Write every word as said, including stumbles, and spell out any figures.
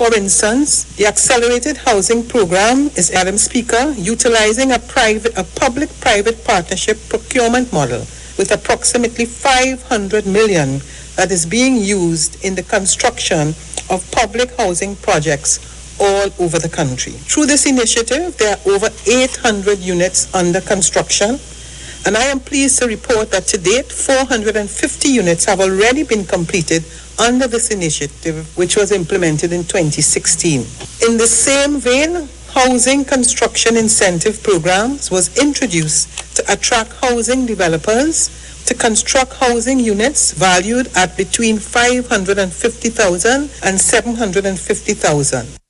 For instance, the Accelerated Housing Program is, Madam Speaker, utilizing a private, a public-private partnership procurement model with approximately five hundred million that is being used in the construction of public housing projects all over the country. Through this initiative, there are over eight hundred units under construction, and I am pleased to report that to date, four hundred fifty units have already been completed under this initiative, which was implemented in twenty sixteen. In the same vein, housing construction incentive programs was introduced to attract housing developers to construct housing units valued at between five hundred fifty thousand and seven hundred fifty thousand.